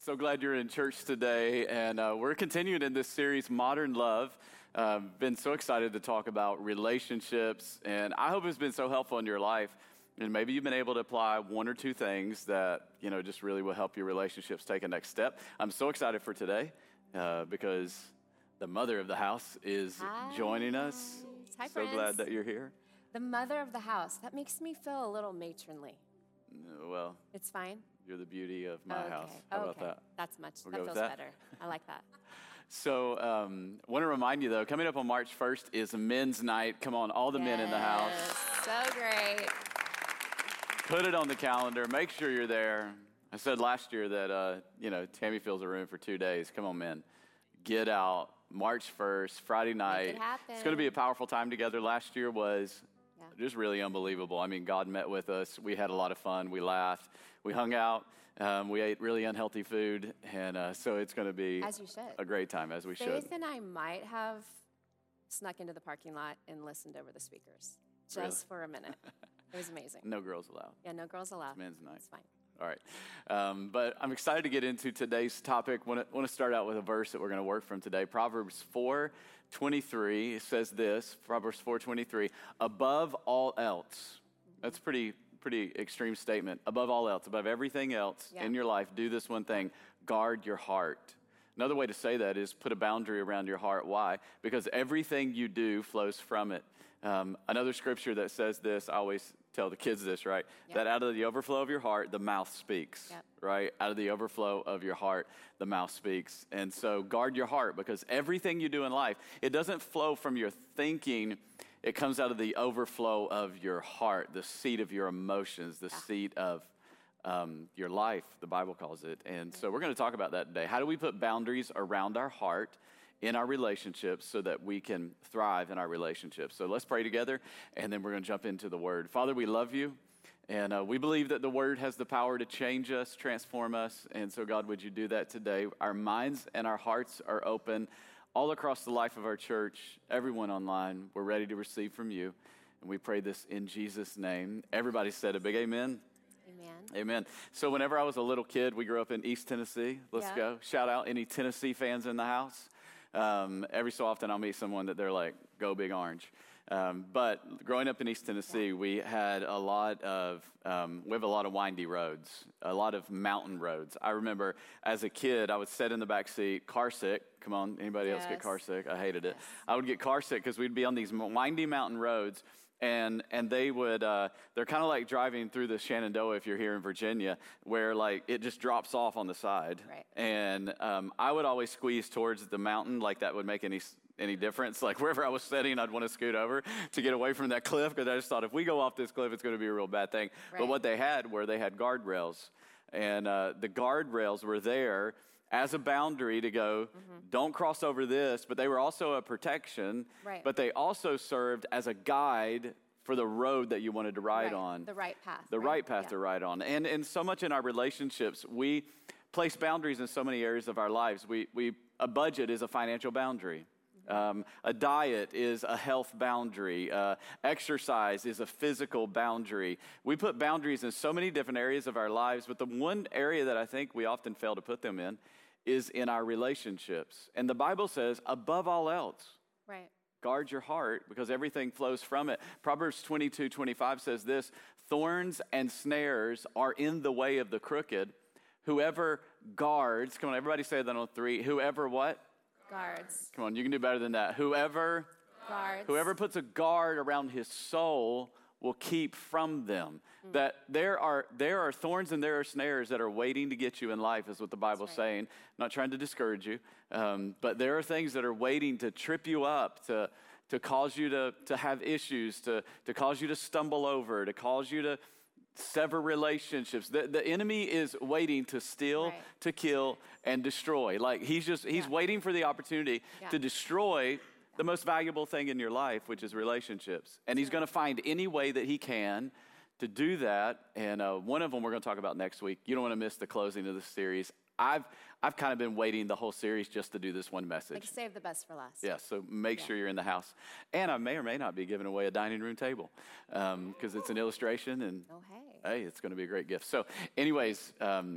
So glad you're in church today, and we're continuing in this series, Modern Love. Been so excited to talk about relationships, and I hope it's been so helpful in your life. And maybe you've been able to apply one or two things that, just really will help your relationships take a next step. I'm so excited for today because the mother of the house is joining us. Hi, so friends. Glad that you're here. The mother of the house. That makes me feel a little matronly. Well, it's fine. You're the beauty of my house. How about that? That We'll feels better. I like that. So want to remind you, though, coming up on March 1st is Men's Night. Come on, all the men in the house. So great. Put it on the calendar. Make sure you're there. I said last year that, Tammy fills a room for 2 days. Come on, men. Get out. March 1st, Friday night. Make it happen. It's going to be a powerful time together. Last year was just really unbelievable. I mean, God met with us. We had a lot of fun. We laughed. We hung out. We ate really unhealthy food. And so it's going to be as you should. A great time, as we should. Faith and I might have snuck into the parking lot and listened over the speakers just for a minute. It was amazing. No girls allowed. Yeah, no girls allowed. It's men's night. It's fine. All right. But I'm excited to get into today's topic. I want to start out with a verse that we're going to work from today. Proverbs 4:23 says this, Proverbs 4:23, above all else. That's a pretty extreme statement. Above all else, above everything else in your life, do this one thing, guard your heart. Another way to say that is put a boundary around your heart. Why? Because everything you do flows from it. Another scripture that says this, I always tell the kids this, right? Yep. That out of the overflow of your heart, the mouth speaks, right? Out of the overflow of your heart, the mouth speaks. And so guard your heart, because everything you do in life, it doesn't flow from your thinking. It comes out of the overflow of your heart, the seat of your emotions, the seat of your life, the Bible calls it. And so we're going to talk about that today. How do we put boundaries around our heart in our relationships so that we can thrive in our relationships? So let's pray together, and then we're going to jump into the Word. Father, we love you, and we believe that the Word has the power to change us, transform us. And so, God, would you do that today? Our minds and our hearts are open all across the life of our church, everyone online. We're ready to receive from you, and we pray this in Jesus' name. Everybody said a big amen. Amen. So whenever I was a little kid, we grew up in East Tennessee. Let's go. Shout out any Tennessee fans in the house. Every so often I'll meet someone that they're like, go Big Orange. But growing up in East Tennessee, we had a lot of windy roads, a lot of mountain roads. I remember as a kid, I would sit in the back seat, car sick. Come on, anybody else get car sick? I hated it. I would get car sick because we'd be on these windy mountain roads. And they would, they're kind of like driving through the Shenandoah if you're here in Virginia, where like it just drops off on the side. Right. And I would always squeeze towards the mountain, like that would make any difference. Like wherever I was sitting, I'd want to scoot over to get away from that cliff, because I just thought if we go off this cliff, it's going to be a real bad thing. Right. But what they had guardrails. And the guardrails were there as a boundary to go, don't cross over this, but they were also a protection, but they also served as a guide for the road that you wanted to ride on. The right path. The right path to ride on. And so much in our relationships, we place boundaries in so many areas of our lives. A budget is a financial boundary. A diet is a health boundary. Exercise is a physical boundary. We put boundaries in so many different areas of our lives, but the one area that I think we often fail to put them in is in our relationships. And the Bible says, above all else, guard your heart, because everything flows from it. Proverbs 22:25 says this, thorns and snares are in the way of the crooked. Whoever guards, come on, everybody say that on three. Whoever what? Guards. Come on, you can do better than that. Whoever puts a guard around his soul will keep from them. That there are thorns and there are snares that are waiting to get you in life, is what the Bible's saying. I'm not trying to discourage you, but there are things that are waiting to trip you up, to cause you to have issues, to cause you to stumble over, to cause you to sever relationships. The enemy is waiting to steal, to kill, and destroy. Like he's waiting for the opportunity to destroy the most valuable thing in your life, which is relationships. And he's going to find any way that he can to do that. And one of them we're going to talk about next week. You don't want to miss the closing of this series. I've kind of been waiting the whole series just to do this one message. Like save the best for last. Yeah, so make sure you're in the house. And I may or may not be giving away a dining room table because it's an illustration. And hey, it's going to be a great gift. So anyways,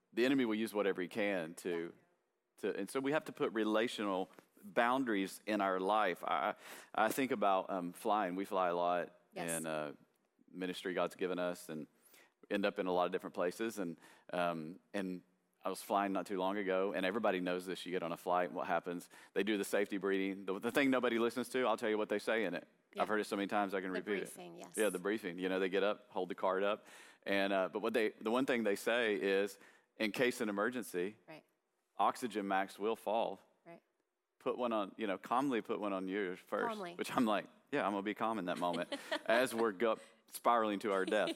the enemy will use whatever he can and so we have to put relational boundaries in our life. I think about flying. We fly a lot in ministry God's given us, and end up in a lot of different places. And I was flying not too long ago, and everybody knows this. You get on a flight, and what happens? They do the safety briefing. The thing nobody listens to, I'll tell you what they say in it. Yeah. I've heard it so many times I can repeat briefing, it. Yes. Yeah, the briefing. You know, they get up, hold the card up, and but the one thing they say is, in case an emergency, right. oxygen max will fall. Right. Put one on, calmly put one on you first. Calmly. Which I'm like, yeah, I'm gonna be calm in that moment as we're spiraling to our death.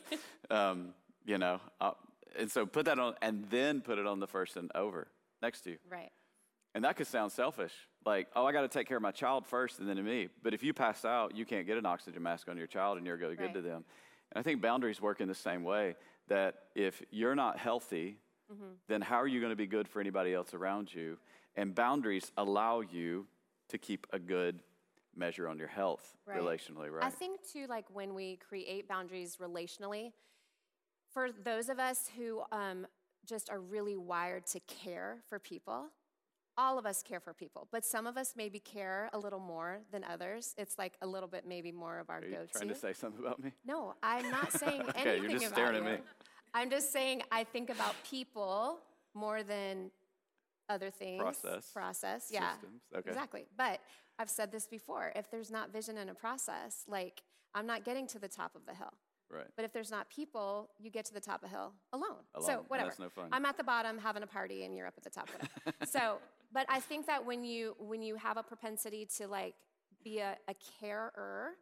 And so put that on, and then put it on the person over next to you. Right. And that could sound selfish, like, oh, I got to take care of my child first and then to me. But if you pass out, you can't get an oxygen mask on your child, and you're going to good to them. And I think boundaries work in the same way, that if you're not healthy, then how are you going to be good for anybody else around you? And boundaries allow you to keep a good measure on your health relationally, right? I think, too, like when we create boundaries relationally, for those of us who just are really wired to care for people, all of us care for people, but some of us maybe care a little more than others. It's like a little bit maybe more of our go-to. Are you trying to say something about me? No, I'm not saying anything Okay, you're just about staring you. at me. I'm just saying I think about people more than other things. Process, yeah. Systems, okay. Exactly. But I've said this before. If there's not vision and a process, like, I'm not getting to the top of the hill. Right. But if there's not people, you get to the top of the hill alone. So whatever. That's no fun. I'm at the bottom having a party, and you're up at the top. Whatever. But I think that when you have a propensity to like be a carer,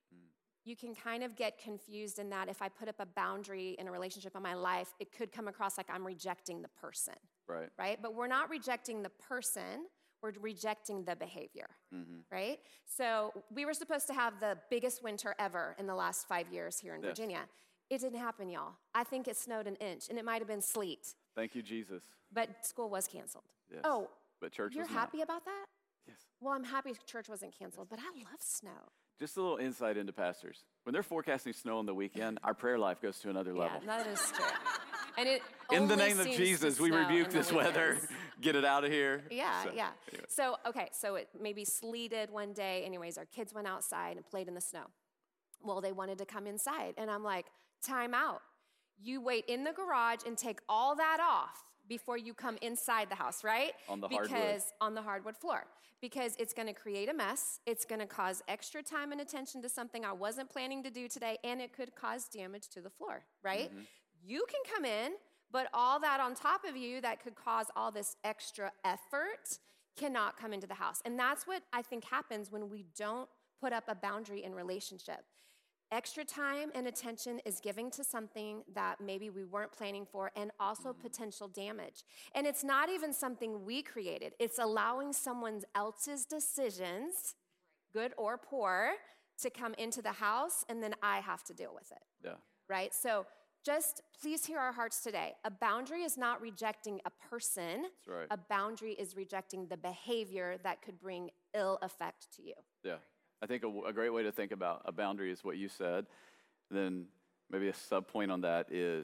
you can kind of get confused in that if I put up a boundary in a relationship in my life, it could come across like I'm rejecting the person. Right. Right? But we're not rejecting the person. We're rejecting the behavior, right? So we were supposed to have the biggest winter ever in the last 5 years here in Virginia. It didn't happen, y'all. I think it snowed an inch, and it might have been sleet. Thank you, Jesus. But school was canceled. Yes. Oh, but church you're was happy not. about that? Yes. Well, I'm happy church wasn't canceled, but I love snow. Just a little insight into pastors. When they're forecasting snow on the weekend, our prayer life goes to another level. Yeah, that is true. And it in the only name of seems Jesus, to we snow rebuke in the this weather. weekends. Get it out of here. Yeah, yeah. Anyway. So it maybe sleeted one day. Anyways, our kids went outside and played in the snow. Well, they wanted to come inside. And I'm like, time out. You wait in the garage and take all that off before you come inside the house, right? On the hardwood floor. Because it's going to create a mess. It's going to cause extra time and attention to something I wasn't planning to do today, and it could cause damage to the floor, right? You can come in, but all that on top of you that could cause all this extra effort cannot come into the house. And that's what I think happens when we don't put up a boundary in relationship. Extra time and attention is giving to something that maybe we weren't planning for, and also potential damage. And it's not even something we created. It's allowing someone else's decisions, good or poor, to come into the house, and then I have to deal with it. Yeah. Right? So just please hear our hearts today. A boundary is not rejecting a person. That's right. A boundary is rejecting the behavior that could bring ill effect to you. Yeah. I think a great way to think about a boundary is what you said. Then maybe a sub-point on that is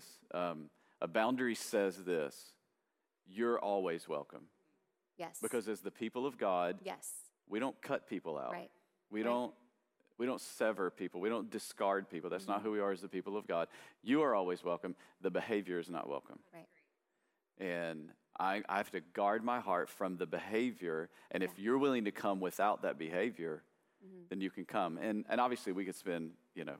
a boundary says this: you're always welcome. Yes. Because as the people of God, yes, we don't cut people out. Right. We don't sever people. We don't discard people. That's not who we are as the people of God. You are always welcome. The behavior is not welcome. Right. And I have to guard my heart from the behavior. And if you're willing to come without that behavior, then you can come. And obviously we could spend,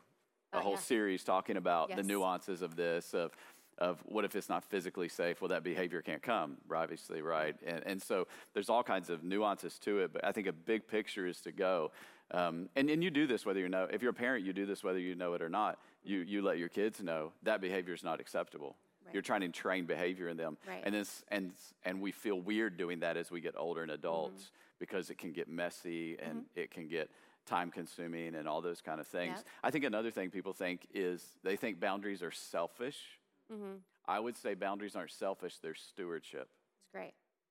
a whole series talking about the nuances of this, of what if it's not physically safe? Well, that behavior can't come, obviously, right? And so there's all kinds of nuances to it, but I think a big picture is to go. And you do this whether if you're a parent, you do this whether you know it or not. You let your kids know that behavior is not acceptable. Right. You're trying to train behavior in them. Right. And we feel weird doing that as we get older and adults because it can get messy and it can get time consuming and all those kind of things. Yep. I think another thing people think is they think boundaries are selfish. I would say boundaries aren't selfish, they're stewardship. It's great.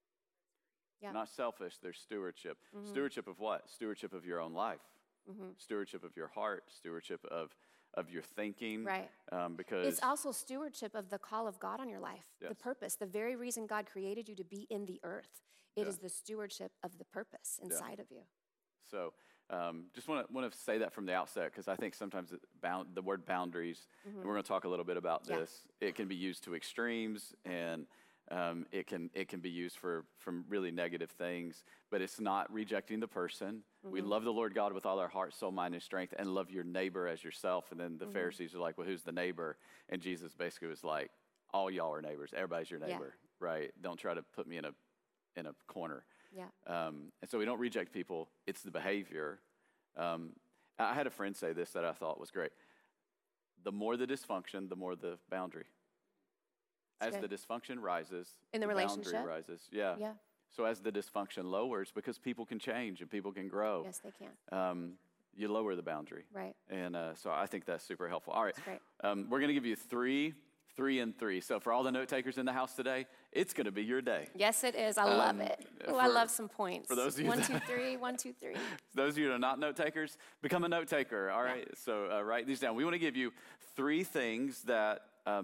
Yeah. Not selfish, they're stewardship. Stewardship of what? Stewardship of your own life. Stewardship of your heart, stewardship of of your thinking. Right. Because it's also stewardship of the call of God on your life, Yes. the purpose, the very reason God created you to be in the earth. It is the stewardship of the purpose inside of you. So just want to say that from the outset, because I think sometimes the word boundaries, and we're going to talk a little bit about this, it can be used to extremes, and it can be used from really negative things, but it's not rejecting the person. We love the Lord God with all our heart, soul, mind, and strength, and love your neighbor as yourself. And then the Pharisees are like, well, who's the neighbor? And Jesus basically was like, all y'all are neighbors. Everybody's your neighbor, right? Don't try to put me in a corner. Yeah. And so we don't reject people. It's the behavior. I had a friend say this that I thought was great. The more the dysfunction, the more the boundary. As the dysfunction rises, in the relationship boundary rises. Yeah. So as the dysfunction lowers, because people can change and people can grow. Yes, they can. You lower the boundary. Right. And so I think that's super helpful. All right. That's great. We're going to give you 3, 3, and 3. So for all the note takers in the house today, it's going to be your day. Yes, it is. I love it. Oh, I love some points. For those of you 1, 2, 3, 1, 2, 3. Those of you that are not note takers, become a note taker. All right. So write these down. We want to give you 3 things that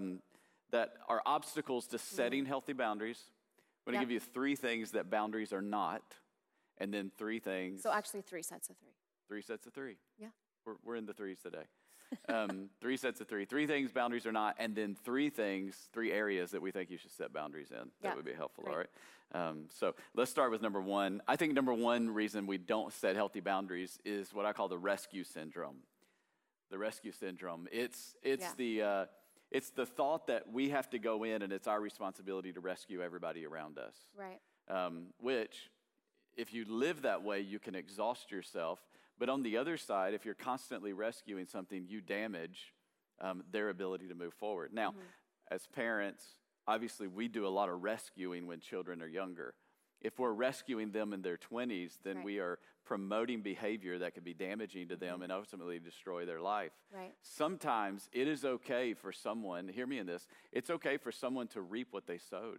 are obstacles to setting healthy boundaries. We're going to give you 3 things that boundaries are not, and then 3 things. So actually 3 sets of 3. 3 sets of 3. Yeah. We're in the 3s today. 3 sets of 3. 3 things boundaries are not, and then 3 areas that we think you should set boundaries in. That would be helpful. Great. All right. So let's start with number 1. I think number 1 reason we don't set healthy boundaries is what I call the rescue syndrome. The rescue syndrome. It's the thought that we have to go in and it's our responsibility to rescue everybody around us. Right. Which, if you live that way, you can exhaust yourself. But on the other side, if you're constantly rescuing something, you damage their ability to move forward. Now, as parents, obviously we do a lot of rescuing when children are younger. If we're rescuing them in their 20s, then we are promoting behavior that could be damaging to them and ultimately destroy their life. Right. Sometimes it is okay for someone, hear me in this, it's okay for someone to reap what they sowed.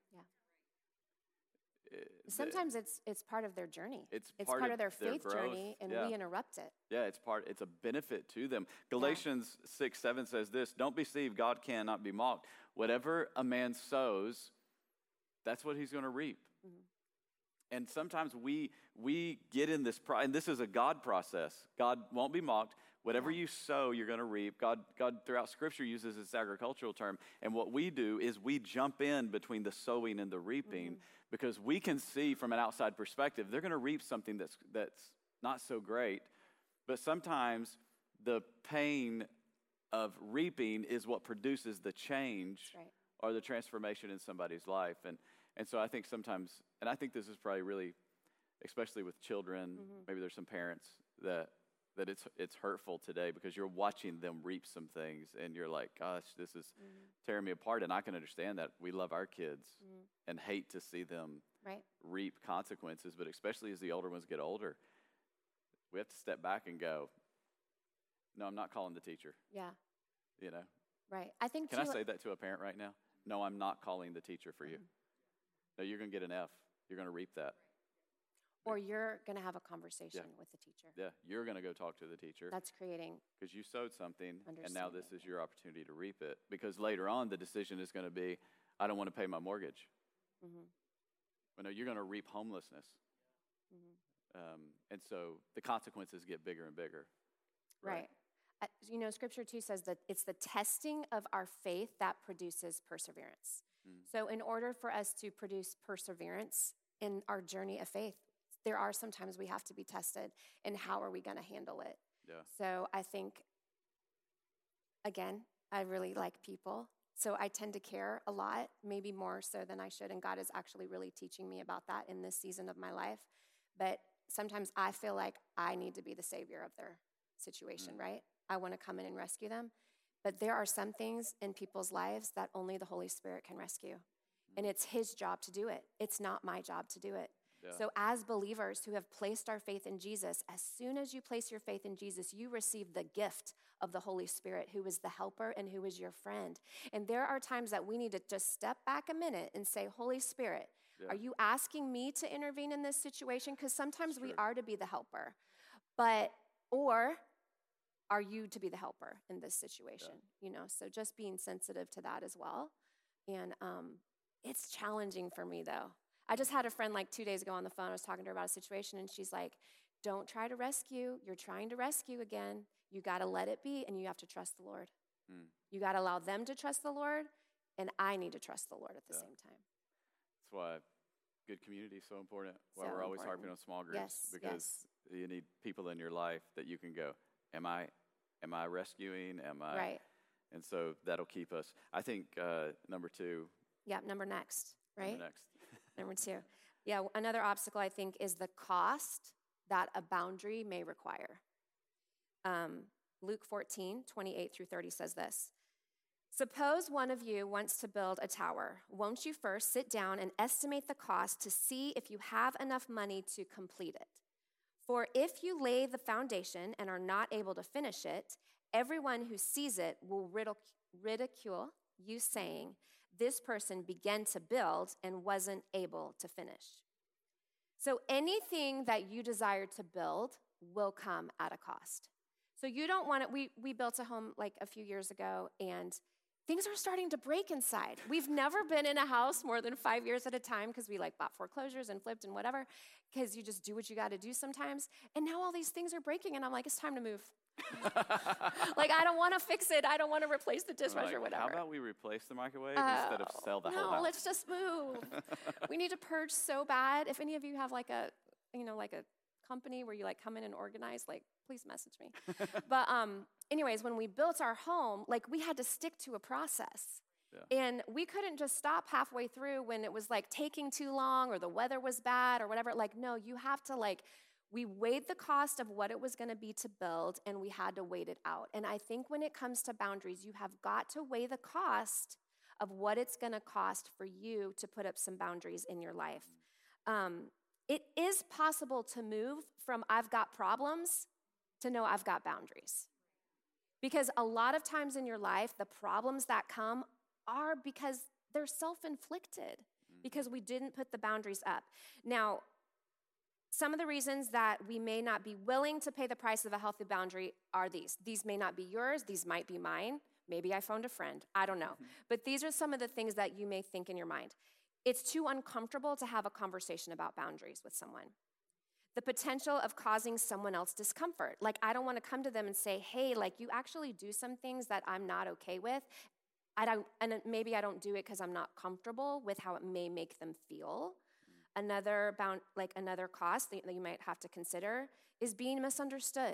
Sometimes it's part of their journey. It's part of their faith growth. journey, and we interrupt it. Yeah, it's a benefit to them. Galatians 6:7 says this, don't be deceived, God cannot be mocked. Whatever a man sows, that's what he's going to reap. And sometimes we get in this, and this is a God process. God won't be mocked. Whatever you sow, you're going to reap. God throughout Scripture uses this agricultural term. And what we do is we jump in between the sowing and the reaping because we can see from an outside perspective, they're going to reap something that's not so great. But sometimes the pain of reaping is what produces the change or the transformation in somebody's life. And so I think sometimes, and I think this is probably really, especially with children, maybe there's some parents that it's hurtful today because you're watching them reap some things and you're like, gosh, this is tearing me apart. And I can understand that. We love our kids and hate to see them reap consequences, but especially as the older ones get older, we have to step back and go, no, I'm not calling the teacher. Yeah. You know? Right. I think Can I say that to a parent right now? No, I'm not calling the teacher for you. No, you're going to get an F. You're going to reap that. Or you're going to have a conversation with the teacher. Yeah, you're going to go talk to the teacher. That's creating. Because you sowed something, and now this is your opportunity to reap it. Because later on, the decision is going to be, I don't want to pay my mortgage. Well, no, you're going to reap homelessness. And so the consequences get bigger and bigger. Right. Scripture too says that it's the testing of our faith that produces perseverance. So in order for us to produce perseverance in our journey of faith, there are some times we have to be tested, and how are we going to handle it? Yeah. So I think, again, I really like people, so I tend to care a lot, maybe more so than I should, and God is actually really teaching me about that in this season of my life. But sometimes I feel like I need to be the savior of their situation, right? I want to come in and rescue them. But there are some things in people's lives that only the Holy Spirit can rescue. And it's his job to do it. It's not my job to do it. Yeah. So as believers who have placed our faith in Jesus, as soon as you place your faith in Jesus, you receive the gift of the Holy Spirit, who is the helper and who is your friend. And there are times that we need to just step back a minute and say, Holy Spirit, are you asking me to intervene in this situation? Because sometimes we are to be the helper. Or are you to be the helper in this situation? You know, so just being sensitive to that as well. And it's challenging for me, though. I just had a friend like 2 days ago on the phone. I was talking to her about a situation, and she's like, don't try to rescue. You're trying to rescue again. You got to let it be, and you have to trust the Lord. You got to allow them to trust the Lord, and I need to trust the Lord at the same time. That's why good community is so important. Why So we're always important. harping on small groups, Yes, because you need people in your life that you can go, am I rescuing? Am I? Right. And so that'll keep us. I think number 2. Yeah, number next, right? Number next. Number 2. Yeah, another obstacle I think is the cost that a boundary may require. Luke 14:28-30 says this. Suppose one of you wants to build a tower. Won't you first sit down and estimate the cost to see if you have enough money to complete it? For if you lay the foundation and are not able to finish it, everyone who sees it will ridicule you, saying, this person began to build and wasn't able to finish. So anything that you desire to build will come at a cost. So you don't want it. We built a home like a few years ago, and things are starting to break inside. We've never been in a house more than 5 years at a time because we like bought foreclosures and flipped and whatever, because you just do what you got to do sometimes. And now all these things are breaking, and I'm like, it's time to move. Like, I don't want to fix it. I don't want to replace the dishwasher or whatever. How about we replace the microwave instead of sell the whole house? No, let's just move. We need to purge so bad. If any of you have like a company where you like come in and organize, like, please message me. But anyways, when we built our home, like, we had to stick to a process. Yeah. And we couldn't just stop halfway through when it was like taking too long or the weather was bad or whatever. Like, no, you have to we weighed the cost of what it was going to be to build, and we had to wait it out. And I think when it comes to boundaries, you have got to weigh the cost of what it's going to cost for you to put up some boundaries in your life. It is possible to move from I've got problems to no, I've got boundaries. Because a lot of times in your life, the problems that come are because they're self-inflicted, because we didn't put the boundaries up. Now, some of the reasons that we may not be willing to pay the price of a healthy boundary are these. These may not be yours. These might be mine. Maybe I phoned a friend. I don't know. But these are some of the things that you may think in your mind. It's too uncomfortable to have a conversation about boundaries with someone. The potential of causing someone else discomfort. Like, I don't want to come to them and say, hey, like, you actually do some things that I'm not okay with. And maybe I don't do it because I'm not comfortable with how it may make them feel. Another cost that you might have to consider is being misunderstood.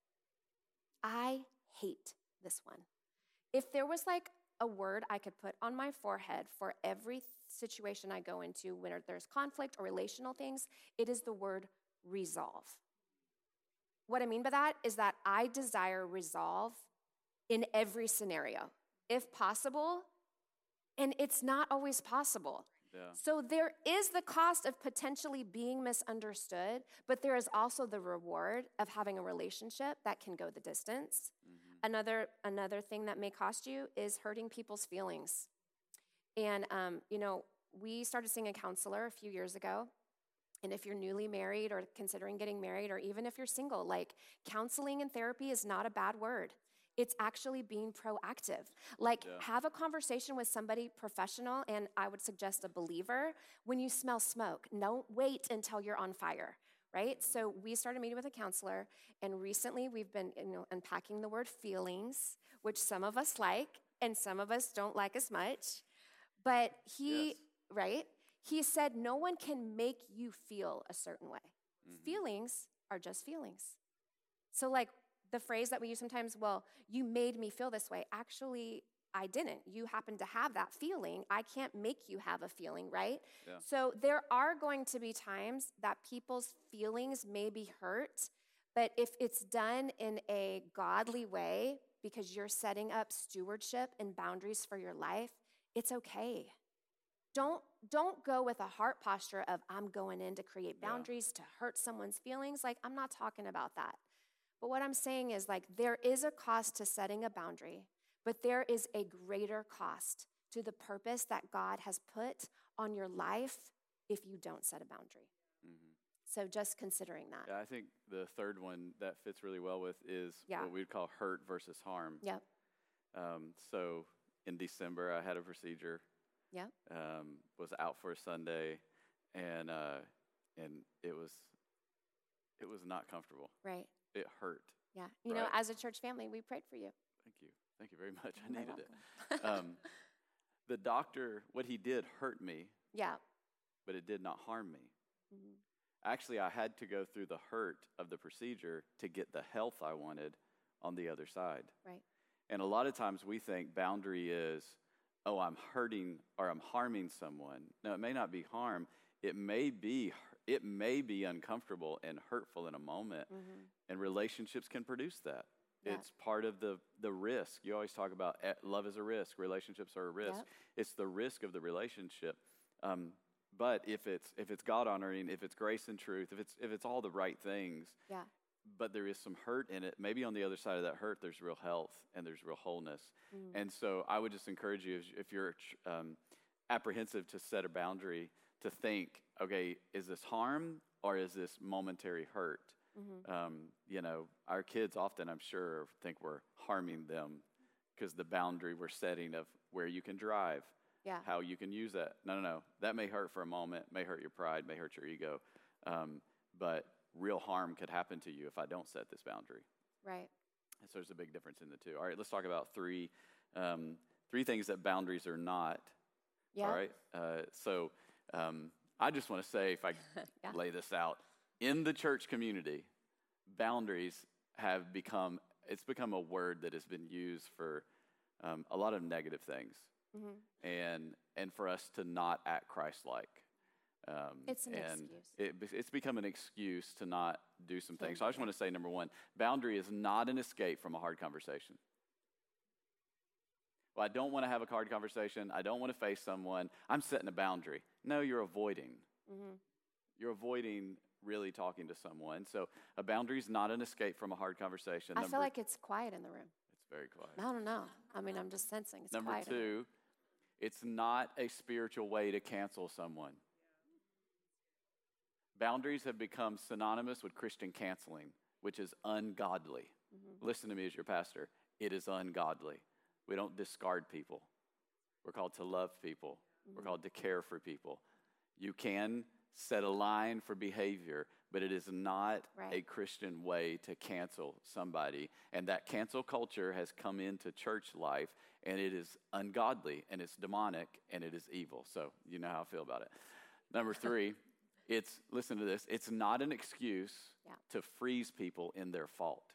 I hate this one. If there was like a word I could put on my forehead for every situation I go into when there's conflict or relational things, it is the word resolve. What I mean by that is that I desire resolve in every scenario, if possible, and it's not always possible. Yeah. So there is the cost of potentially being misunderstood, but there is also the reward of having a relationship that can go the distance. Mm-hmm. Another thing that may cost you is hurting people's feelings. And, we started seeing a counselor a few years ago. And if you're newly married or considering getting married, or even if you're single, like, counseling and therapy is not a bad word. It's actually being proactive. Have a conversation with somebody professional, and I would suggest a believer, when you smell smoke. Don't wait until you're on fire, right? So we started meeting with a counselor, and recently we've been unpacking the word feelings, which some of us like and some of us don't like as much. But he said no one can make you feel a certain way. Mm-hmm. Feelings are just feelings. So the phrase that we use sometimes, well, you made me feel this way. Actually, I didn't. You happen to have that feeling. I can't make you have a feeling, right? Yeah. So there are going to be times that people's feelings may be hurt, but if it's done in a godly way, because you're setting up stewardship and boundaries for your life, it's okay. Don't go with a heart posture of, I'm going in to create boundaries to hurt someone's feelings. I'm not talking about that. But what I'm saying is, there is a cost to setting a boundary, but there is a greater cost to the purpose that God has put on your life if you don't set a boundary. Mm-hmm. So just considering that. Yeah, I think the third one that fits really well with is what we'd call hurt versus harm. Yep. So in December, I had a procedure. Yep. Was out for a Sunday, and it was not comfortable. Right. It hurt. Yeah. You know, as a church family, we prayed for you. Thank you very much. I needed it. The doctor, what he did hurt me. Yeah. But it did not harm me. Mm-hmm. Actually, I had to go through the hurt of the procedure to get the health I wanted on the other side. Right. And a lot of times we think boundary is, oh, I'm hurting or I'm harming someone. No, it may not be harm. It may be uncomfortable and hurtful in a moment. Mm-hmm. And relationships can produce that. Yeah. It's part of the risk. You always talk about love is a risk. Relationships are a risk. Yep. It's the risk of the relationship. But if it's God honoring, if it's grace and truth, if it's all the right things, but there is some hurt in it, maybe on the other side of that hurt, there's real health and there's real wholeness. Mm. And so I would just encourage you, if you're apprehensive to set a boundary, to think, okay, is this harm or is this momentary hurt? Mm-hmm. Our kids often, I'm sure, think we're harming them because the boundary we're setting of where you can drive. Yeah. How you can use that. No. That may hurt for a moment, may hurt your pride, may hurt your ego. But real harm could happen to you if I don't set this boundary. Right. And so there's a big difference in the two. All right, let's talk about three things that boundaries are not. Yeah. All right. So I just want to say, if I lay this out, in the church community, boundaries have become a word that has been used for a lot of negative things. Mm-hmm. And for us to not act Christ-like. It's an excuse. It's become an excuse to not do some things. So I just want to say, number one, boundary is not an escape from a hard conversation. Well, I don't want to have a hard conversation. I don't want to face someone. I'm setting a boundary. No, you're avoiding. Mm-hmm. You're avoiding really talking to someone. So a boundary is not an escape from a hard conversation. I feel like it's quiet in the room. It's very quiet. I don't know. I mean, I'm just sensing it's number quiet. Number two, it's not a spiritual way to cancel someone. Boundaries have become synonymous with Christian canceling, which is ungodly. Mm-hmm. Listen to me as your pastor. It is ungodly. We don't discard people. We're called to love people. Mm-hmm. We're called to care for people. You can set a line for behavior, but it is not a Christian way to cancel somebody. And that cancel culture has come into church life, and it is ungodly, and it's demonic, and it is evil. So you know how I feel about it. Number three, listen to this, it's not an excuse to freeze people in their fault.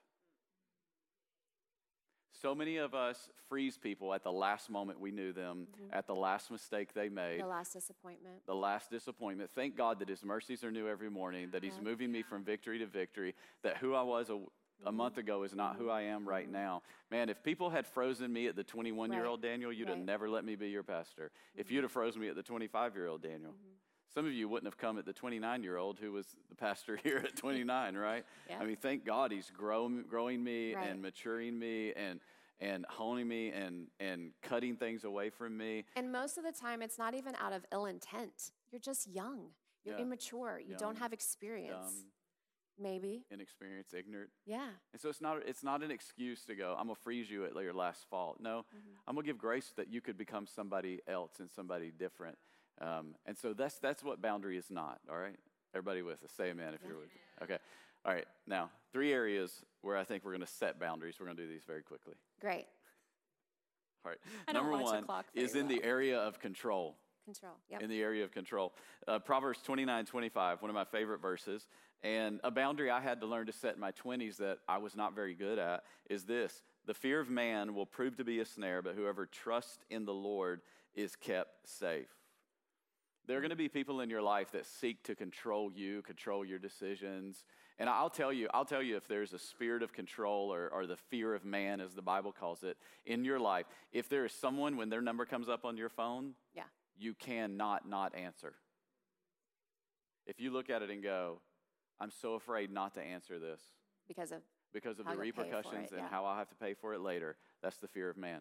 So many of us freeze people at the last moment we knew them, at the last mistake they made. The last disappointment. The last disappointment. Thank God that His mercies are new every morning, that He's moving me from victory to victory, that who I was a month ago is not who I am right now. Man, if people had frozen me at the 21-year-old Daniel, you'd have never let me be your pastor. If you'd have frozen me at the 25-year-old Daniel. Some of you wouldn't have come at the 29-year-old who was the pastor here at 29, right? I mean, thank God He's growing me and maturing me and honing me and cutting things away from me. And most of the time, it's not even out of ill intent. You're just young. You're immature. You don't have experience. Dumb, maybe. Inexperienced, ignorant. Yeah. And so it's not an excuse to go, I'm going to freeze you at your last fault. No, I'm going to give grace that you could become somebody else and somebody different. And so that's what boundary is not, all right? Everybody with us, say amen if you're with me. Okay. All right, now, 3 areas where I think we're going to set boundaries. We're going to do these very quickly. Great. All right. Number one is in the area of control. Control, yep. In the area of control. Proverbs 29:25, one of my favorite verses. And a boundary I had to learn to set in my 20s that I was not very good at is this: the fear of man will prove to be a snare, but whoever trusts in the Lord is kept safe. There are going to be people in your life that seek to control you, control your decisions. And I'll tell you if there's a spirit of control or the fear of man, as the Bible calls it, in your life, if there is someone, when their number comes up on your phone, you cannot not answer. If you look at it and go, I'm so afraid not to answer this. Because of the repercussions and how I'll have to pay for it later, that's the fear of man.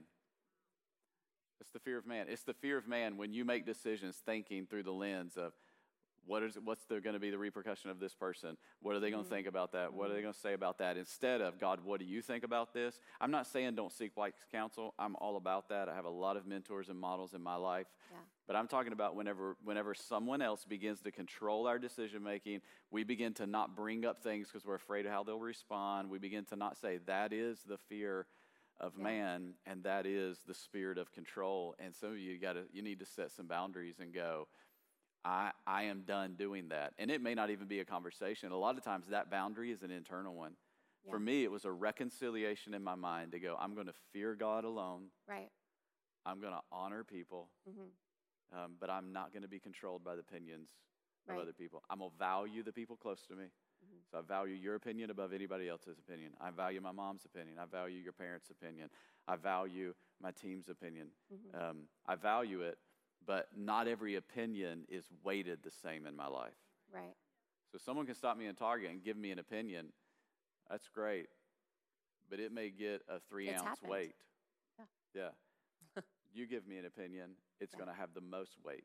It's the fear of man. It's the fear of man when you make decisions thinking through the lens of, what's going to be the repercussion of this person? What are they going to think about that? What are they going to say about that? Instead of, God, what do you think about this? I'm not saying don't seek wise counsel. I'm all about that. I have a lot of mentors and models in my life. Yeah. But I'm talking about whenever someone else begins to control our decision making, we begin to not bring up things because we're afraid of how they'll respond. We begin to not say, that is the fear of man, and that is the spirit of control. And some of you need to set some boundaries and go, I am done doing that. And it may not even be a conversation. A lot of times that boundary is an internal one. Yeah. For me, it was a reconciliation in my mind to go, I'm going to fear God alone. Right. I'm going to honor people, but I'm not going to be controlled by the opinions of other people. I'm going to value the people close to me. So I value your opinion above anybody else's opinion. I value my mom's opinion. I value your parents' opinion. I value my team's opinion. I value it. But not every opinion is weighted the same in my life. Right. So someone can stop me in Target and give me an opinion. That's great. But it may get a 3-ounce weight. Yeah. You give me an opinion, it's going to have the most weight.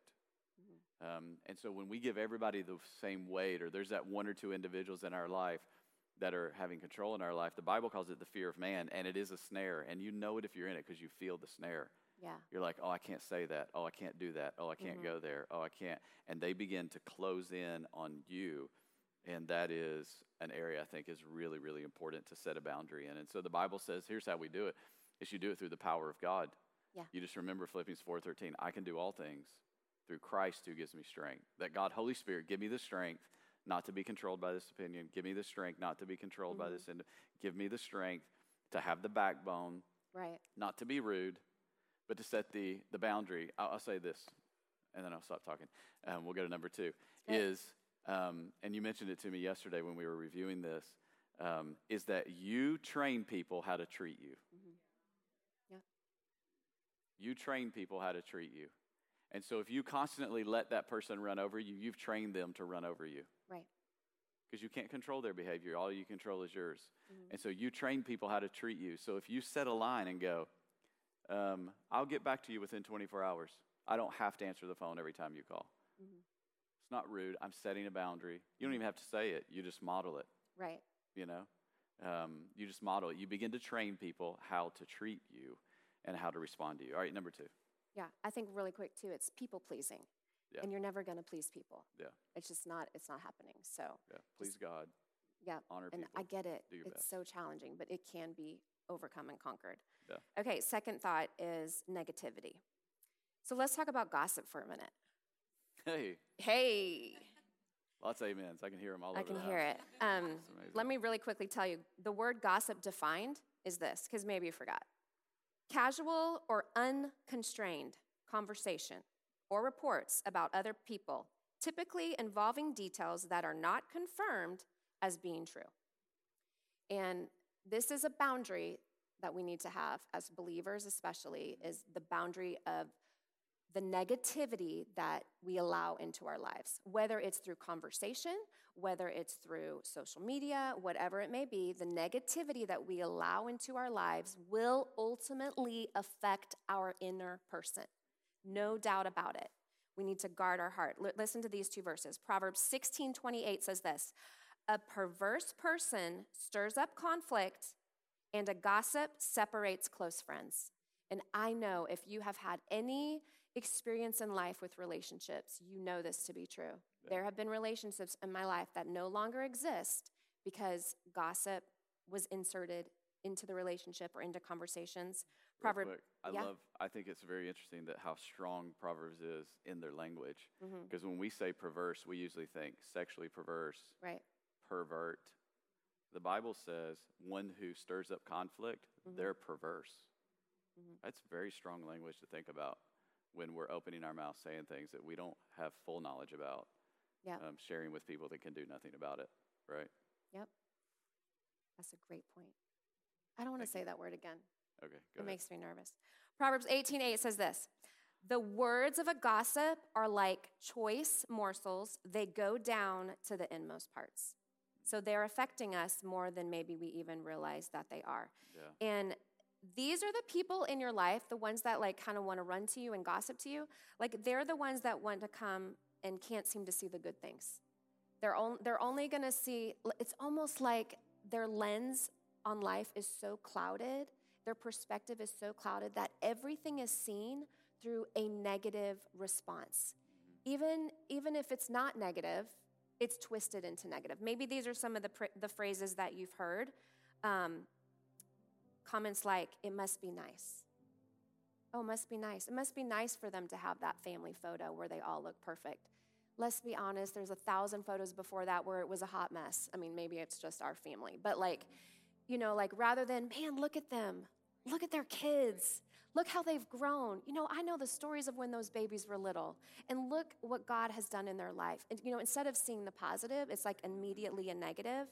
And so when we give everybody the same weight, or there's that one or two individuals in our life that are having control in our life, the Bible calls it the fear of man, and it is a snare. And you know it if you're in it because you feel the snare. Yeah. You're like, oh, I can't say that. Oh, I can't do that. Oh, I can't go there. Oh, I can't. And they begin to close in on you. And that is an area I think is really, really important to set a boundary in. And so the Bible says, here's how we do it, is you do it through the power of God. Yeah. You just remember Philippians 4:13, I can do all things through Christ who gives me strength. That God, Holy Spirit, give me the strength not to be controlled by this opinion. Give me the strength not to be controlled by this. And give me the strength to have the backbone, not to be rude, but to set the boundary. I'll say this, and then I'll stop talking. We'll go to number 2, and you mentioned it to me yesterday when we were reviewing this, is that you train people how to treat you. Yeah. You train people how to treat you. And so if you constantly let that person run over you, you've trained them to run over you. Right. Because you can't control their behavior. All you control is yours. And so you train people how to treat you. So if you set a line and go, I'll get back to you within 24 hours. I don't have to answer the phone every time you call. It's not rude. I'm setting a boundary. You don't even have to say it. You just model it. Right. You know? You just model it. You begin to train people how to treat you and how to respond to you. All right, number 2. Yeah, I think really quick too, it's people pleasing. Yeah. And you're never going to please people. Yeah. It's not happening. So yeah, please God. Yeah. Honor and people. I get it. Do your it's best. So challenging, but it can be overcome and conquered. Yeah. Okay, second thought is negativity. So let's talk about gossip for a minute. Hey. Lots of amens. I can hear them all over I can the hear house. it. Let me really quickly tell you, the word gossip defined is this, because maybe you forgot. Casual or unconstrained conversation or reports about other people, typically involving details that are not confirmed as being true. And this is a boundary that we need to have as believers, especially, is the boundary of the negativity that we allow into our lives, whether it's through conversation, whether it's through social media, whatever it may be. The negativity that we allow into our lives will ultimately affect our inner person. No doubt about it. We need to guard our heart. Listen to these 2 verses. Proverbs 16:28 says this, a perverse person stirs up conflict, and a gossip separates close friends. And I know if you have had any experience in life with relationships, you know this to be true. Yeah. There have been relationships in my life that no longer exist because gossip was inserted into the relationship or into conversations. I think it's very interesting that how strong Proverbs is in their language. Because when we say perverse, we usually think sexually perverse, pervert. The Bible says one who stirs up conflict, they're perverse. That's very strong language to think about when we're opening our mouth saying things that we don't have full knowledge about, sharing with people that can do nothing about it, right? Yep. That's a great point. I don't want to say that word again. Okay, go ahead. It makes me nervous. Proverbs 18:8 says this, the words of a gossip are like choice morsels. They go down to the inmost parts. So they're affecting us more than maybe we even realize that they are. Yeah. And these are the people in your life, the ones that like kind of want to run to you and gossip to you. Like they're the ones that want to come and can't seem to see the good things. They're only going to see, it's almost like their lens on life is so clouded, their perspective is so clouded that everything is seen through a negative response. Even if it's not negative, it's twisted into negative. Maybe these are some of the phrases that you've heard. Comments like, it must be nice. Oh, it must be nice. It must be nice for them to have that family photo where they all look perfect. Let's be honest, there's 1,000 photos before that where it was a hot mess. I mean, maybe it's just our family. But rather than, man, look at them. Look at their kids. Look how they've grown. I know the stories of when those babies were little. And look what God has done in their life. And, instead of seeing the positive, it's like immediately a negative.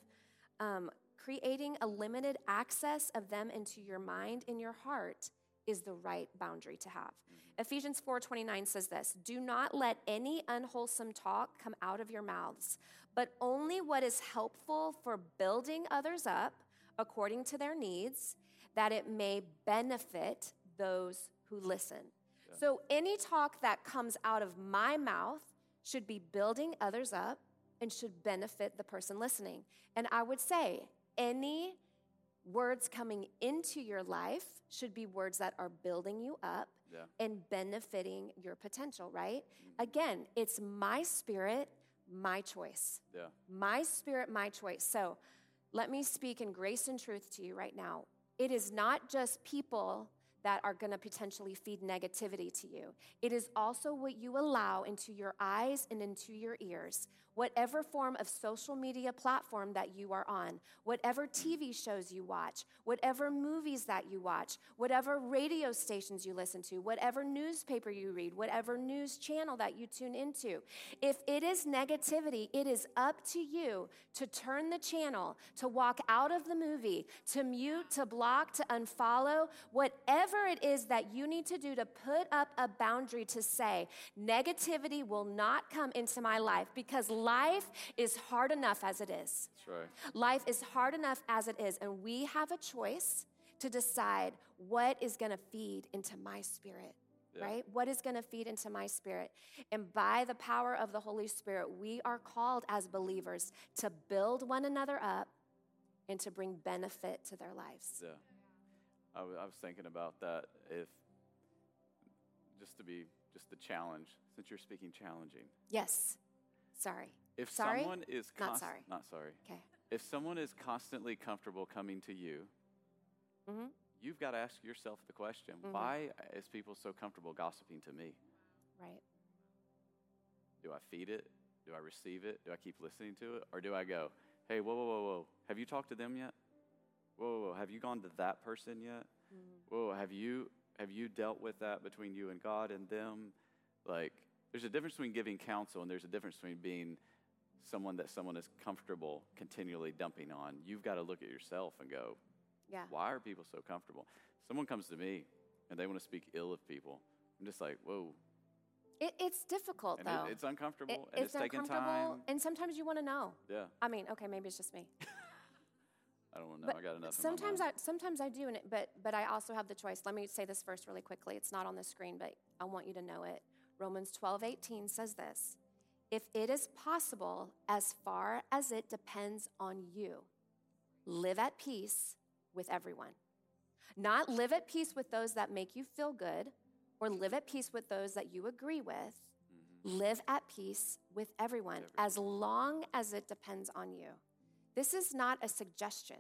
Creating a limited access of them into your mind and your heart is the right boundary to have. Ephesians 4:29 says this, do not let any unwholesome talk come out of your mouths, but only what is helpful for building others up according to their needs, that it may benefit those who listen. Yeah. So any talk that comes out of my mouth should be building others up and should benefit the person listening. And I would say any words coming into your life should be words that are building you up and benefiting your potential, right? Mm-hmm. Again, it's my spirit, my choice. Yeah. My spirit, my choice. So let me speak in grace and truth to you right now. It is not just people that are going to potentially feed negativity to you. It is also what you allow into your eyes and into your ears. Whatever form of social media platform that you are on, whatever TV shows you watch, whatever movies that you watch, whatever radio stations you listen to, whatever newspaper you read, whatever news channel that you tune into, if it is negativity, it is up to you to turn the channel, to walk out of the movie, to mute, to block, to unfollow, whatever it is that you need to do to put up a boundary to say, negativity will not come into my life, because life is hard enough as it is. That's right. Life is hard enough as it is, and we have a choice to decide what is going to feed into my spirit, right? What is going to feed into my spirit? And by the power of the Holy Spirit, we are called as believers to build one another up and to bring benefit to their lives. Yeah. I was thinking about that, if just the challenge, since you're speaking challenging. Yes. Sorry. If sorry? someone is not sorry. Not sorry. Okay. If someone is constantly comfortable coming to you, you've got to ask yourself the question, why is people so comfortable gossiping to me? Right. Do I feed it? Do I receive it? Do I keep listening to it? Or do I go, hey, whoa, have you talked to them yet? Whoa, have you gone to that person yet? Whoa, have you dealt with that between you and God and them? Like, there's a difference between giving counsel and there's a difference between being someone that someone is comfortable continually dumping on. You've got to look at yourself and go, why are people so comfortable? Someone comes to me and they want to speak ill of people. I'm just like, whoa. It's difficult, though. It's uncomfortable, and it's taking time. And sometimes you want to know. Yeah. I mean, okay, maybe it's just me. I don't want to know. I got enough in my mind. Sometimes I do, but I also have the choice. Let me say this verse really quickly. It's not on the screen, but I want you to know it. Romans 12:18 says this, if it is possible, as far as it depends on you, live at peace with everyone. Not live at peace with those that make you feel good or live at peace with those that you agree with. Live at peace with everyone as long as it depends on you. This is not a suggestion.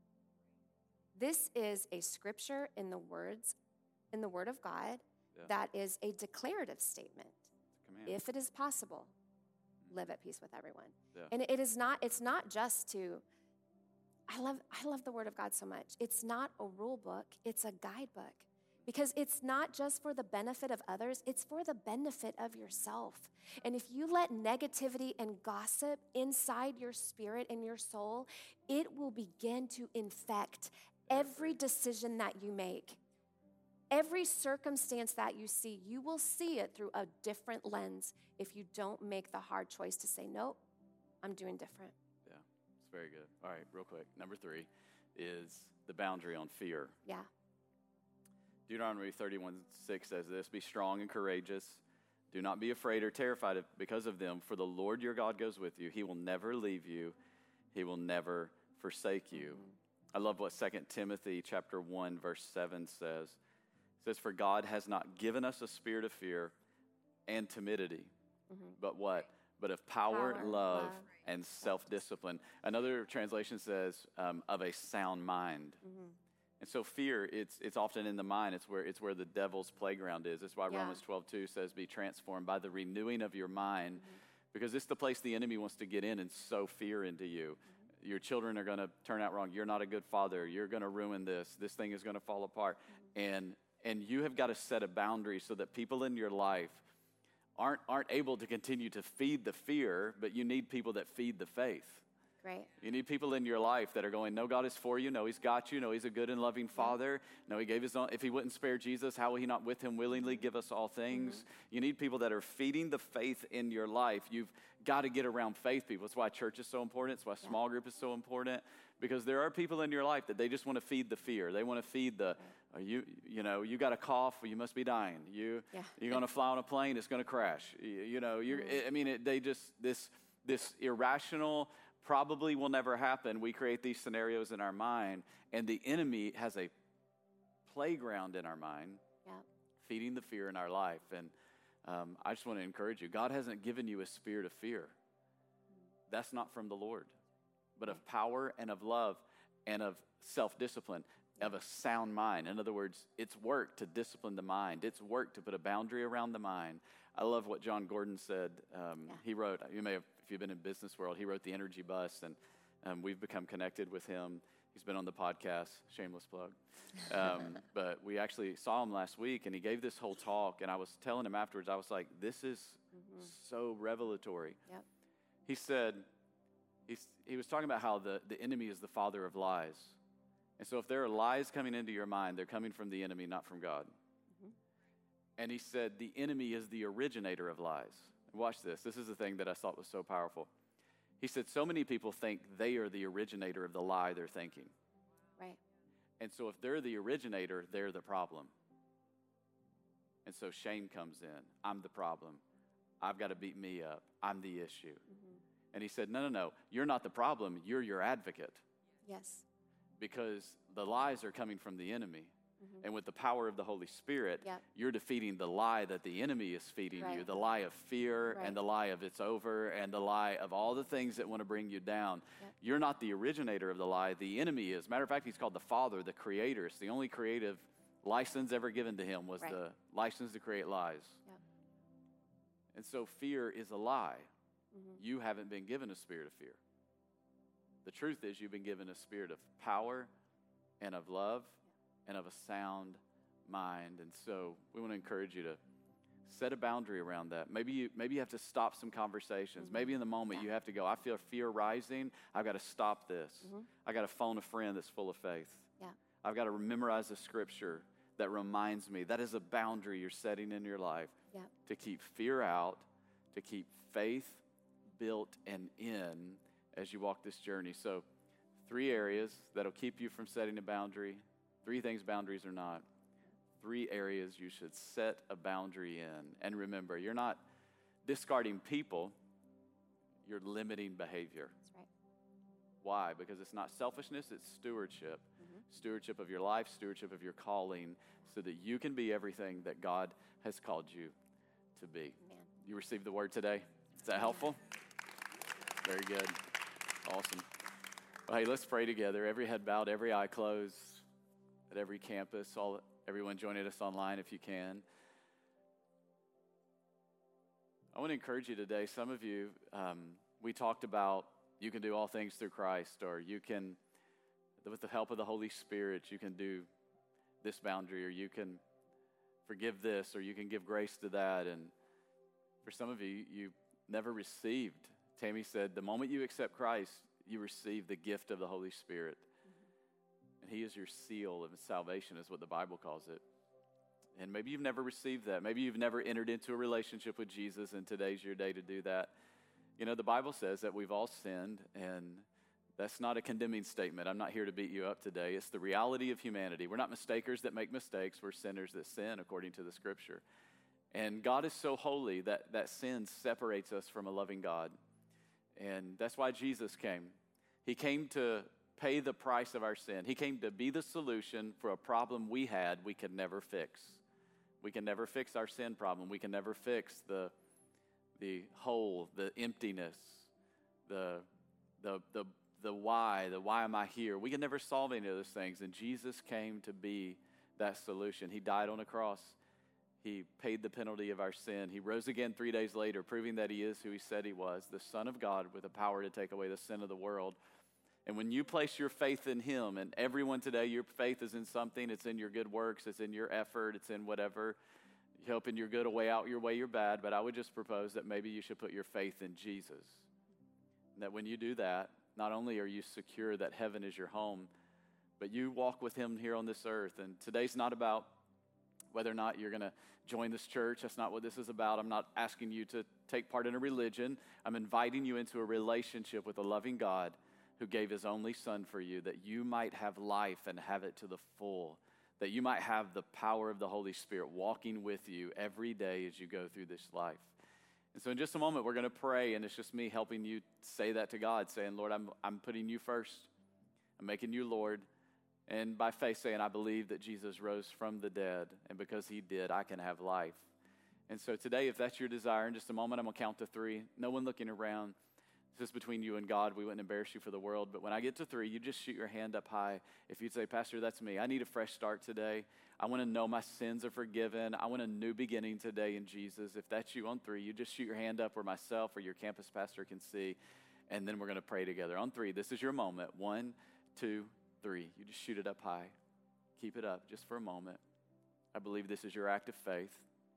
This is a scripture in the Word of God that is a declarative statement. If it is possible, live at peace with everyone. Yeah. And it's not just to, I love the Word of God so much. It's not a rule book, it's a guidebook. Because it's not just for the benefit of others, it's for the benefit of yourself. And if you let negativity and gossip inside your spirit and your soul, it will begin to infect every decision that you make. Every circumstance that you see, you will see it through a different lens if you don't make the hard choice to say, nope, I'm doing different. Yeah, it's very good. All right, real quick. Number 3 is the boundary on fear. Yeah. Deuteronomy 31:6 says this, be strong and courageous. Do not be afraid or terrified because of them, for the Lord your God goes with you. He will never leave you. He will never forsake you. I love what 2 Timothy chapter 1, verse 7 says. It says, for God has not given us a spirit of fear and timidity, but what? But of power, love, and self-discipline. Another translation says, of a sound mind. And so fear, it's often in the mind. It's where the devil's playground is. That's why Romans 12:2 says, be transformed by the renewing of your mind, because it's the place the enemy wants to get in and sow fear into you. Your children are going to turn out wrong. You're not a good father. You're going to ruin this. This thing is going to fall apart. And you have got to set a boundary so that people in your life aren't able to continue to feed the fear, but you need people that feed the faith. Right. You need people in your life that are going, no, God is for you. No, he's got you. No, he's a good and loving father. No, he gave his own. If he wouldn't spare Jesus, how will he not with him willingly give us all things? You need people that are feeding the faith in your life. You've got to get around faith people. That's why church is so important. It's why small group is so important, because there are people in your life that they just want to feed the fear. They want to feed the, you got a cough, you must be dying. You're going to fly on a plane, it's going to crash. This irrational, probably will never happen. We create these scenarios in our mind, and the enemy has a playground in our mind, feeding the fear in our life. And I just want to encourage you. God hasn't given you a spirit of fear. That's not from the Lord, but of power and of love and of self-discipline, of a sound mind. In other words, it's work to discipline the mind. It's work to put a boundary around the mind. I love what John Gordon said. He wrote, you may have, if you've been in business world, he wrote The Energy Bus, and we've become connected with him. He's been on the podcast, shameless plug. But we actually saw him last week, and he gave this whole talk, and I was telling him afterwards, I was like, this is so revelatory. Yep. He said, he was talking about how the enemy is the father of lies. And so if there are lies coming into your mind, they're coming from the enemy, not from God. And he said, the enemy is the originator of lies. Watch this. This is the thing that I thought was so powerful. He said, so many people think they are the originator of the lie they're thinking. Right. And so if they're the originator, they're the problem. And so shame comes in. I'm the problem. I've got to beat me up. I'm the issue. And he said, no. You're not the problem. You're your advocate. Yes. Because the lies are coming from the enemy. And with the power of the Holy Spirit, you're defeating the lie that the enemy is feeding you, the lie of fear and the lie of it's over and the lie of all the things that want to bring you down. You're not the originator of the lie. The enemy is. Matter of fact, he's called the Father, the Creator. It's the only creative license ever given to him was the license to create lies. And so fear is a lie. You haven't been given a spirit of fear. The truth is you've been given a spirit of power and of love and of a sound mind. And so we want to encourage you to set a boundary around that. Maybe you have to stop some conversations. Maybe in the moment you have to go, I feel fear rising. I've got to stop this. I got to phone a friend that's full of faith. I've got to memorize a scripture that reminds me. That is a boundary you're setting in your life to keep fear out, to keep faith built and in as you walk this journey. So 3 areas that'll keep you from setting a boundary. 3 things boundaries are not. 3 areas you should set a boundary in. And remember, you're not discarding people, you're limiting behavior. That's right. Why? Because it's not selfishness, it's stewardship. Stewardship of your life, stewardship of your calling, so that you can be everything that God has called you to be. Amen. You received the word today? Is that helpful? Very good. Awesome. Well, hey, let's pray together. Every head bowed, every eye closed. At every campus, everyone joining us online if you can. I want to encourage you today. Some of you, we talked about you can do all things through Christ, or you can, with the help of the Holy Spirit, you can do this boundary, or you can forgive this, or you can give grace to that. And for some of you, you never received. Tammy said, the moment you accept Christ, you receive the gift of the Holy Spirit. And he is your seal of salvation, is what the Bible calls it. And maybe you've never received that. Maybe you've never entered into a relationship with Jesus, and today's your day to do that. You know, the Bible says that we've all sinned, and that's not a condemning statement. I'm not here to beat you up today. It's the reality of humanity. We're not mistakers that make mistakes. We're sinners that sin, according to the Scripture. And God is so holy that sin separates us from a loving God. And that's why Jesus came. He came to pay the price of our sin. He came to be the solution for a problem we had we could never fix. We can never fix our sin problem. We can never fix the hole, the emptiness, the why am I here? We can never solve any of those things. And Jesus came to be that solution. He died on a cross. He paid the penalty of our sin. He rose again 3 days later, proving that he is who he said he was, the Son of God with the power to take away the sin of the world. And when you place your faith in him, and everyone today, your faith is in something. It's in your good works. It's in your effort. It's in whatever. Helping your good way out your way your bad. But I would just propose that maybe you should put your faith in Jesus. And that when you do that, not only are you secure that heaven is your home, but you walk with him here on this earth. And today's not about whether or not you're going to join this church. That's not what this is about. I'm not asking you to take part in a religion. I'm inviting you into a relationship with a loving God who gave his only son for you, that you might have life and have it to the full, that you might have the power of the Holy Spirit walking with you every day as you go through this life. And so in just a moment, we're going to pray, and it's just me helping you say that to God, saying, Lord, I'm putting you first. I'm making you Lord. And by faith saying, I believe that Jesus rose from the dead, and because he did, I can have life. And so today, if that's your desire, in just a moment, I'm going to count to 3. No one looking around. This is between you and God. We wouldn't embarrass you for the world. But when I get to 3, you just shoot your hand up high. If you'd say, Pastor, that's me. I need a fresh start today. I want to know my sins are forgiven. I want a new beginning today in Jesus. If that's you on 3, you just shoot your hand up where myself or your campus pastor can see. And then we're going to pray together. On 3, this is your moment. 1, 2, 3. You just shoot it up high. Keep it up just for a moment. I believe this is your act of faith.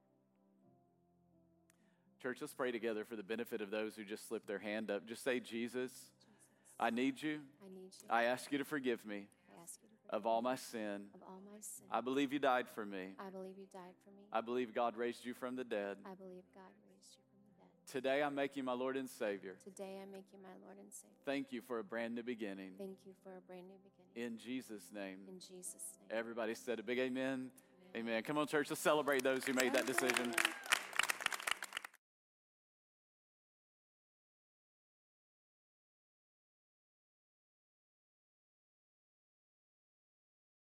Church, let's pray together for the benefit of those who just slipped their hand up. Just say, Jesus, I need you. I need you. I ask you to forgive me I ask you to forgive of all my sin. of all my sin. I believe you died for me. I believe you died for me. I believe God raised you from the dead. I believe God raised you from the dead. Today I make you my Lord and Savior. Today I make you my Lord and Savior. Thank you for a brand new beginning. Thank you for a brand new beginning. In Jesus' name. In Jesus' name. Everybody said a big amen. Amen. Come on, church, let's celebrate those who made that decision.